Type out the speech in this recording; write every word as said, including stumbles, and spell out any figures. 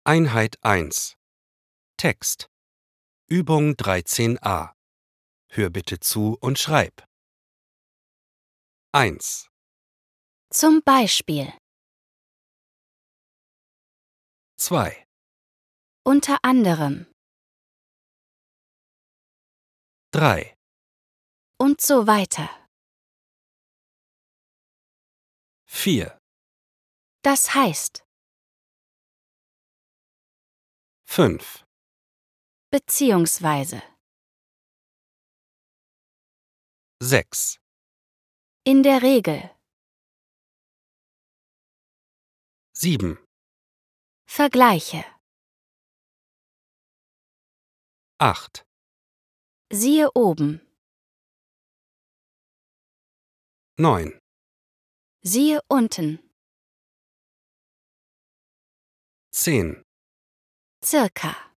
Einheit eins. Text. Übung dreizehn a. Hör bitte zu und schreib. eins. Zum Beispiel. zwei. Unter anderem. drei. Und so weiter. vier. Das heißt. fünf. Beziehungsweise. sechs. In der Regel. sieben. Vergleiche. acht. Siehe oben. neun. Siehe unten. zehn. Circa.